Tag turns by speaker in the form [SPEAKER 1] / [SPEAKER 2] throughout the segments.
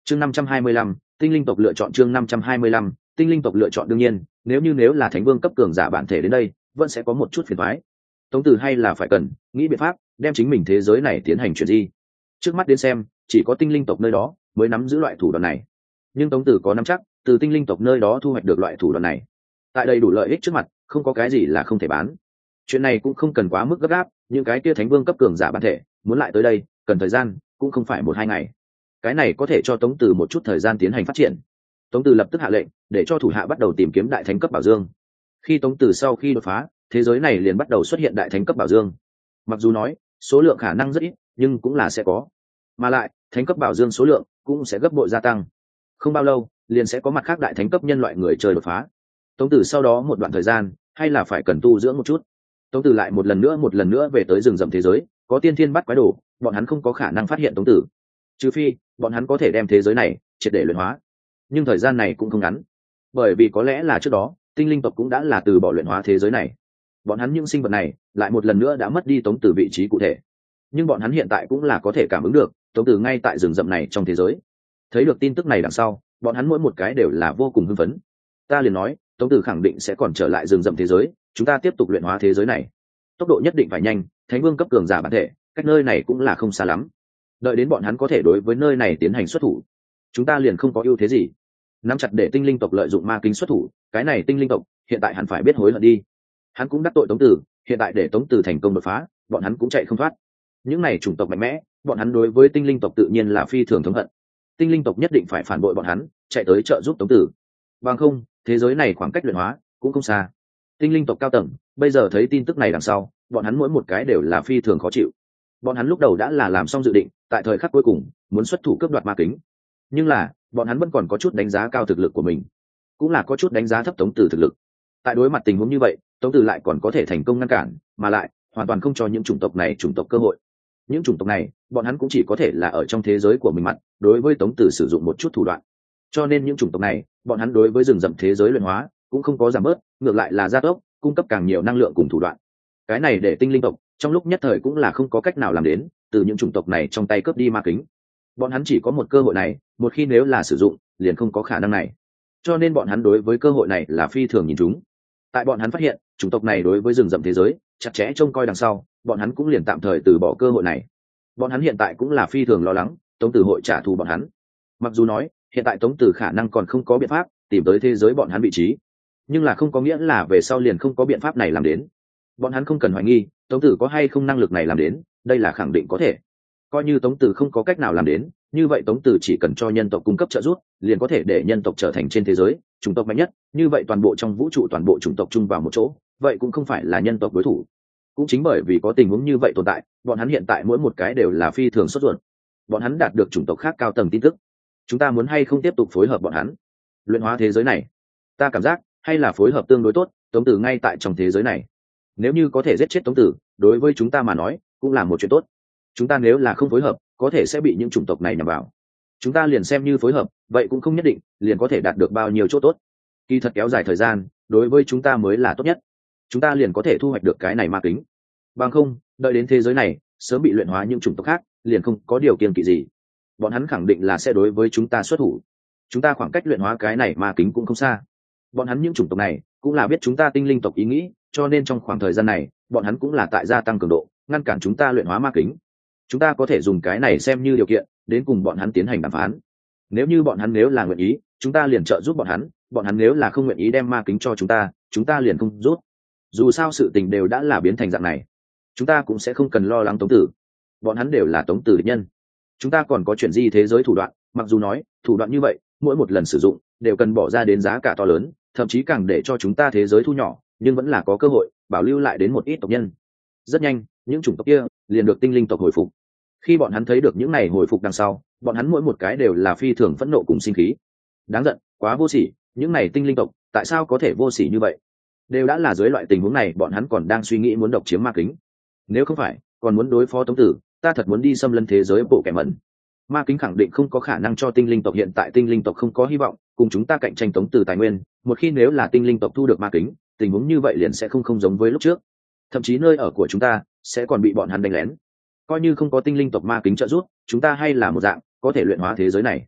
[SPEAKER 1] chương 525, tinh linh tộc lựa chọn. Chương 525, tinh linh tộc lựa chọn. Đương nhiên nếu là thánh vương cấp cường giả bản thể đến đây vẫn sẽ có một chút phiền toái. Tống Tử hay là phải cần nghĩ biện pháp đem chính mình thế giới này tiến hành chuyển di. Trước mắt đến xem chỉ có tinh linh tộc nơi đó mới nắm giữ loại thủ đoạn này, nhưng Tống Tử có nắm chắc từ tinh linh tộc nơi đó thu hoạch được loại thủ đoạn này. Tại đây đủ lợi ích trước mặt, không có cái gì là không thể bán. Chuyện này cũng không cần quá mức gấp gáp, những cái kia thánh vương cấp cường giả bản thể muốn lại tới đây cần thời gian, cũng không phải 1-2 ngày. Cái này có thể cho Tống Tử một chút thời gian tiến hành phát triển. Tống Tử lập tức hạ lệnh để cho thủ hạ bắt đầu tìm kiếm đại thánh cấp bảo dương. Khi Tống Tử sau khi đột phá, thế giới này liền bắt đầu xuất hiện đại thánh cấp bảo dương. Mặc dù nói số lượng khả năng rất ít, nhưng cũng là sẽ có. Mà lại thánh cấp bảo dương số lượng cũng sẽ gấp bội gia tăng. Không bao lâu liền sẽ có mặt khác đại thánh cấp nhân loại người chơi đột phá. Tống Tử sau đó một đoạn thời gian hay là phải cần tu dưỡng một chút. Tống Tử lại một lần nữa về tới rừng rậm thế giới, có tiên thiên bắt quái đồ, bọn hắn không có khả năng phát hiện Tống Tử, trừ phi bọn hắn có thể đem thế giới này triệt để luyện hóa. Nhưng thời gian này cũng không ngắn, bởi vì có lẽ là trước đó tinh linh tộc cũng đã là từ bỏ luyện hóa thế giới này. Bọn hắn những sinh vật này lại một lần nữa đã mất đi Tống Tử vị trí cụ thể, nhưng bọn hắn hiện tại cũng là có thể cảm ứng được Tống Tử ngay tại rừng rậm này trong thế giới. Thấy được tin tức này đằng sau, bọn hắn mỗi một cái đều là vô cùng hưng phấn. Ta liền nói Tống Tử khẳng định sẽ còn trở lại rừng rậm thế giới, chúng ta tiếp tục luyện hóa thế giới này, tốc độ nhất định phải nhanh. Thánh vương cấp cường giả bản thể cách nơi này cũng là không xa lắm, đợi đến bọn hắn có thể đối với nơi này tiến hành xuất thủ, chúng ta liền không có ưu thế gì. Nắm chặt để tinh linh tộc lợi dụng ma kính xuất thủ, cái này tinh linh tộc hiện tại hẳn phải biết hối hận đi. Hắn cũng đắc tội Tống Tử, hiện tại để Tống Tử thành công đột phá, bọn hắn cũng chạy không thoát. Những này chủng tộc mạnh mẽ, bọn hắn đối với tinh linh tộc tự nhiên là phi thường thống hận. Tinh linh tộc nhất định phải phản bội bọn hắn, chạy tới trợ giúp Tống Tử. Bằng không thế giới này khoảng cách luyện hóa cũng không xa. Tinh linh tộc cao tầng bây giờ thấy tin tức này đằng sau, bọn hắn mỗi một cái đều là phi thường khó chịu. Bọn hắn lúc đầu đã là làm xong dự định, tại thời khắc cuối cùng muốn xuất thủ cướp đoạt ma kính, nhưng là bọn hắn vẫn còn có chút đánh giá cao thực lực của mình, cũng là có chút đánh giá thấp Tống Tử thực lực. Tại đối mặt tình huống như vậy, Tống Tử lại còn có thể thành công ngăn cản, mà lại hoàn toàn không cho những chủng tộc này chủng tộc cơ hội. Những chủng tộc này bọn hắn cũng chỉ có thể là ở trong thế giới của mình mặt đối với Tống Tử sử dụng một chút thủ đoạn, cho nên những chủng tộc này bọn hắn đối với rừng rậm thế giới luyện hóa cũng không có giảm bớt, ngược lại là gia tốc, cung cấp càng nhiều năng lượng cùng thủ đoạn. Cái này để tinh linh tộc trong lúc nhất thời cũng là không có cách nào làm đến từ những chủng tộc này trong tay cướp đi ma kính. Bọn hắn chỉ có một cơ hội này, một khi nếu là sử dụng liền không có khả năng này, cho nên bọn hắn đối với cơ hội này là phi thường nhìn chúng. Tại bọn hắn phát hiện chủng tộc này đối với rừng rậm thế giới chặt chẽ trông coi đằng sau, bọn hắn cũng liền tạm thời từ bỏ cơ hội này. Bọn hắn hiện tại cũng là phi thường lo lắng Tống Tử hội trả thù bọn hắn. Mặc dù nói hiện tại Tống Tử khả năng còn không có biện pháp tìm tới thế giới bọn hắn vị trí, nhưng là không có nghĩa là về sau liền không có biện pháp này làm đến. Bọn hắn không cần hoài nghi Tống Tử có hay không năng lực này làm đến, đây là khẳng định có thể. Coi như Tống Tử không có cách nào làm đến, như vậy Tống Tử chỉ cần cho nhân tộc cung cấp trợ giúp, liền có thể để nhân tộc trở thành trên thế giới chủng tộc mạnh nhất. Như vậy toàn bộ trong vũ trụ toàn bộ chủng tộc chung vào một chỗ, vậy cũng không phải là nhân tộc đối thủ. Cũng chính bởi vì có tình huống như vậy tồn tại, bọn hắn hiện tại mỗi một cái đều là phi thường sốt ruột. Bọn hắn đạt được chủng tộc khác cao tầng tin tức, chúng ta muốn hay không tiếp tục phối hợp bọn hắn luyện hóa thế giới này? Ta cảm giác hay là phối hợp tương đối tốt. Tống Tử ngay tại trong thế giới này, nếu như có thể giết chết Tống Tử, đối với chúng ta mà nói cũng là một chuyện tốt. Chúng ta nếu là không phối hợp, có thể sẽ bị những chủng tộc này nhằm vào. Chúng ta liền xem như phối hợp, vậy cũng không nhất định liền có thể đạt được bao nhiêu chỗ tốt. Kỳ thật kéo dài thời gian đối với chúng ta mới là tốt nhất, chúng ta liền có thể thu hoạch được cái này ma kính. Bằng không đợi đến thế giới này sớm bị luyện hóa những chủng tộc khác, liền không có điều kiêng kỵ gì, bọn hắn khẳng định là sẽ đối với chúng ta xuất thủ. Chúng ta khoảng cách luyện hóa cái này ma kính cũng không xa. Bọn hắn những chủng tộc này cũng là biết chúng ta tinh linh tộc ý nghĩ, cho nên trong khoảng thời gian này bọn hắn cũng là tại gia tăng cường độ ngăn cản chúng ta luyện hóa ma kính. Chúng ta có thể dùng cái này xem như điều kiện đến cùng bọn hắn tiến hành đàm phán. Nếu như bọn hắn nếu là nguyện ý, chúng ta liền trợ giúp bọn hắn. Bọn hắn nếu là không nguyện ý đem ma kính cho chúng ta liền không giúp. Dù sao sự tình đều đã là biến thành dạng này, chúng ta cũng sẽ không cần lo lắng Tống Tử. Bọn hắn đều là Tống Tử địch nhân. Chúng ta còn có chuyện gì thế giới thủ đoạn, mặc dù nói thủ đoạn như vậy mỗi một lần sử dụng đều cần bỏ ra đến giá cả to lớn, thậm chí càng để cho chúng ta thế giới thu nhỏ, nhưng vẫn là có cơ hội bảo lưu lại đến một ít tộc nhân. Rất nhanh những chủng tộc kia liền được tinh linh tộc hồi phục. Khi bọn hắn thấy được những này hồi phục đằng sau, bọn hắn mỗi một cái đều là phi thường phẫn nộ cùng sinh khí. Đáng giận, quá vô sỉ, những này tinh linh tộc tại sao có thể vô sỉ như vậy? Đều đã là dưới loại tình huống này, bọn hắn còn đang suy nghĩ muốn độc chiếm ma kính. Nếu không phải còn muốn đối phó Tống Tử, ta thật muốn đi xâm lấn thế giới bộ kẻ mẩn. Ma kính khẳng định không có khả năng cho tinh linh tộc, hiện tại tinh linh tộc không có hy vọng cùng chúng ta cạnh tranh Tống Tử tài nguyên. Một khi nếu là tinh linh tộc thu được ma kính, tình huống như vậy liền sẽ không giống với lúc trước, thậm chí nơi ở của chúng ta sẽ còn bị bọn hắn đánh lén. Coi như không có tinh linh tộc ma kính trợ giúp, chúng ta hay là một dạng có thể luyện hóa thế giới này.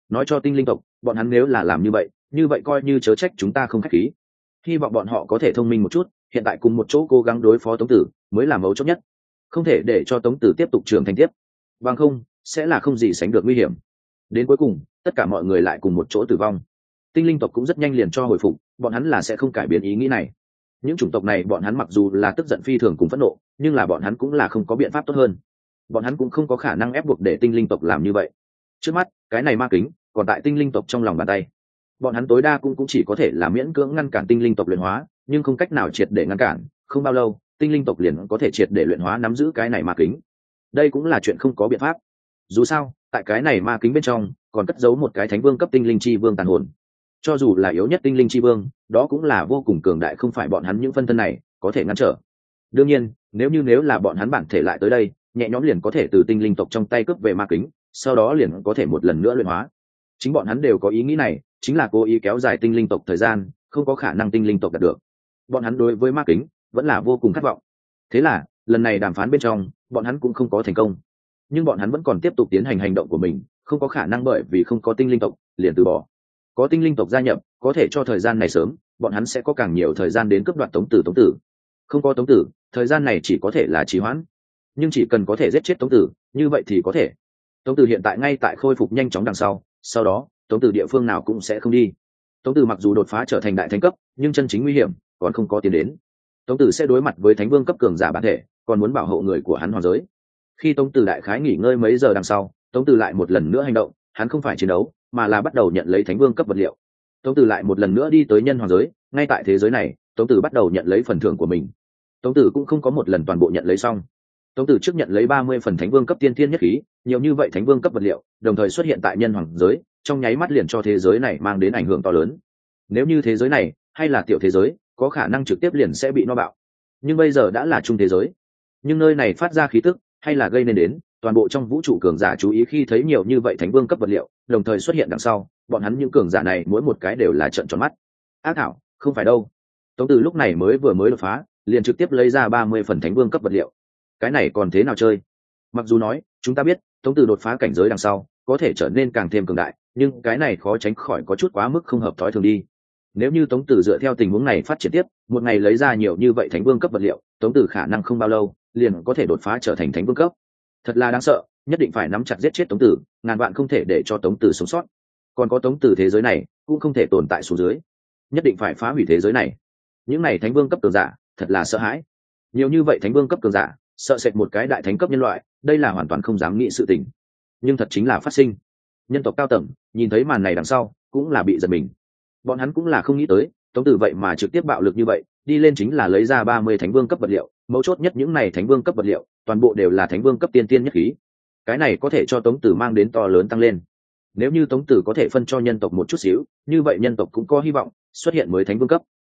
[SPEAKER 1] nói cho tinh linh tộc bọn hắn nếu là làm như vậy coi như chớ trách chúng ta không khách khí. Hy vọng bọn họ có thể thông minh một chút, hiện tại cùng một chỗ cố gắng đối phó Tống Tử mới là mấu chốt nhất, không thể để cho Tống Tử tiếp tục trưởng thành tiếp, bằng không sẽ là không gì sánh được nguy hiểm. Đến cuối cùng tất cả mọi người lại cùng một chỗ tử vong. Tinh linh tộc cũng rất nhanh liền cho hồi phục, bọn hắn là sẽ không cải biến ý nghĩ này. Những chủng tộc này bọn hắn mặc dù là tức giận phi thường cùng phẫn nộ, nhưng là bọn hắn cũng là không có biện pháp tốt hơn. Bọn hắn cũng không có khả năng ép buộc để tinh linh tộc làm như vậy. Trước mắt cái này ma kính còn tại tinh linh tộc trong lòng bàn tay, bọn hắn tối đa cũng chỉ có thể là miễn cưỡng ngăn cản tinh linh tộc luyện hóa, nhưng không cách nào triệt để ngăn cản. Không bao lâu tinh linh tộc liền có thể triệt để luyện hóa nắm giữ cái này ma kính. Đây cũng là chuyện không có biện pháp, dù sao tại cái này ma kính bên trong còn cất giấu một cái thánh vương cấp tinh linh chi vương tàn hồn. Cho dù là yếu nhất tinh linh chi vương, đó cũng là vô cùng cường đại, không phải bọn hắn những phân thân này có thể ngăn trở. Đương nhiên nếu là bọn hắn bản thể lại tới đây, nhẹ nhõm liền có thể từ tinh linh tộc trong tay cướp về ma kính, sau đó liền có thể một lần nữa luyện hóa. Chính bọn hắn đều có ý nghĩ này, chính là cố ý kéo dài tinh linh tộc thời gian, không có khả năng tinh linh tộc đạt được. Bọn hắn đối với ma kính vẫn là vô cùng khát vọng. Thế là lần này đàm phán bên trong bọn hắn cũng không có thành công, nhưng bọn hắn vẫn còn tiếp tục tiến hành hành động của mình, không có khả năng bởi vì không có tinh linh tộc liền từ bỏ. Có tinh linh tộc gia nhập, có thể cho thời gian này sớm, bọn hắn sẽ có càng nhiều thời gian đến cướp đoạt Tống Tử. Không có Tống Tử, thời gian này chỉ có thể là trì hoãn, nhưng chỉ cần có thể giết chết Tống Tử, như vậy thì có thể. Tống Tử hiện tại ngay tại khôi phục nhanh chóng đằng sau đó Tống Tử địa phương nào cũng sẽ không đi. Tống Tử mặc dù đột phá trở thành đại thánh cấp, nhưng chân chính nguy hiểm còn không có tiến đến. Tống Tử sẽ đối mặt với thánh vương cấp cường giả bản thể, còn muốn bảo hộ người của hắn hoàng giới. Khi Tống Tử đại khái nghỉ ngơi mấy giờ đằng sau, Tống Tử lại một lần nữa hành động, hắn không phải chiến đấu mà là bắt đầu nhận lấy thánh vương cấp vật liệu. Tống Tử lại một lần nữa đi tới nhân hoàng giới, ngay tại thế giới này Tống Tử bắt đầu nhận lấy phần thưởng của mình. Tống Tử cũng không có một lần toàn bộ nhận lấy xong. Tống Tử trước nhận lấy 30 phần thánh vương cấp tiên thiên nhất khí, nhiều như vậy thánh vương cấp vật liệu đồng thời xuất hiện tại nhân hoàng giới, trong nháy mắt liền cho thế giới này mang đến ảnh hưởng to lớn. Nếu như thế giới này hay là tiểu thế giới, có khả năng trực tiếp liền sẽ bị no bạo, nhưng bây giờ đã là trung thế giới, nhưng nơi này phát ra khí tức hay là gây nên đến toàn bộ trong vũ trụ cường giả chú ý. Khi thấy nhiều như vậy thánh vương cấp vật liệu đồng thời xuất hiện đằng sau, bọn hắn những cường giả này mỗi một cái đều là trợn tròn mắt. Ác thảo, không phải đâu. Tống Tử lúc này vừa mới đột phá, liền trực tiếp lấy ra 30 phần thánh vương cấp vật liệu, cái này còn thế nào chơi? Mặc dù nói chúng ta biết Tống Tử đột phá cảnh giới đằng sau có thể trở nên càng thêm cường đại, nhưng cái này khó tránh khỏi có chút quá mức không hợp thói thường đi. Nếu như Tống Tử dựa theo tình huống này phát triển tiếp, một ngày lấy ra nhiều như vậy thánh vương cấp vật liệu, Tống Tử khả năng không bao lâu liền có thể đột phá trở thành thánh vương cấp. Thật là đáng sợ, nhất định phải nắm chặt giết chết Tống Tử, ngàn vạn không thể để cho Tống Tử sống sót. Còn có Tống Tử thế giới này cũng không thể tồn tại xuống dưới, nhất định phải phá hủy thế giới này. Những này thánh vương cấp cường giả thật là sợ hãi, nhiều như vậy thánh vương cấp cường giả sợ sệt một cái đại thánh cấp nhân loại, đây là hoàn toàn không dám nghĩ sự tình, nhưng thật chính là phát sinh. Nhân tộc cao tầng nhìn thấy màn này đằng sau cũng là bị giật mình, bọn hắn cũng là không nghĩ tới Tống Tử vậy mà trực tiếp bạo lực như vậy, đi lên chính là lấy ra 30 thánh vương cấp vật liệu, mấu chốt nhất những này thánh vương cấp vật liệu toàn bộ đều là thánh vương cấp tiên tiên nhất khí. Cái này có thể cho Tống Tử mang đến to lớn tăng lên. Nếu như Tống Tử có thể phân cho nhân tộc một chút xíu, như vậy nhân tộc cũng có hy vọng xuất hiện mới thánh vương cấp.